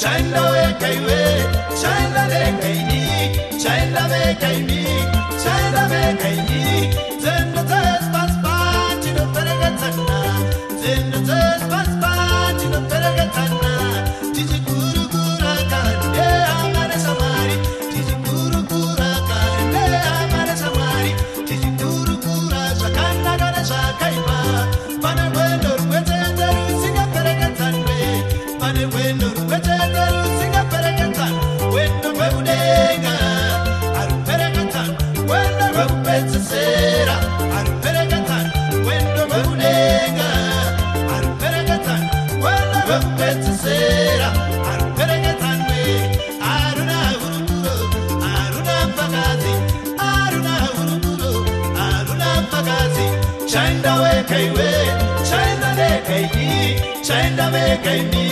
China we kaiwe, China le kaini, China me kaini, China me kaini. Zenda zes pas pati no peregatana, zenda zes pas pati no peregatana. Tiji guru gura kande amare samari, tiji guru gura kande amare samari, tiji guru gura shakana gana shakaiba. Pane wendo ruwete teru singa peregatane, pane wendo ruwete teru singa peregatan. Wendo weudenga, aru peregatan. Wendo weupetsa sera, aru peregatan. Wendo weudenga, aru peregatan. Wendo weupetsa sera, aru peregatan. Aruna uruguro, aruna pagazi, aruna uruguro, aruna pagazi. China we kaiwe, China le kaini, China me kaini.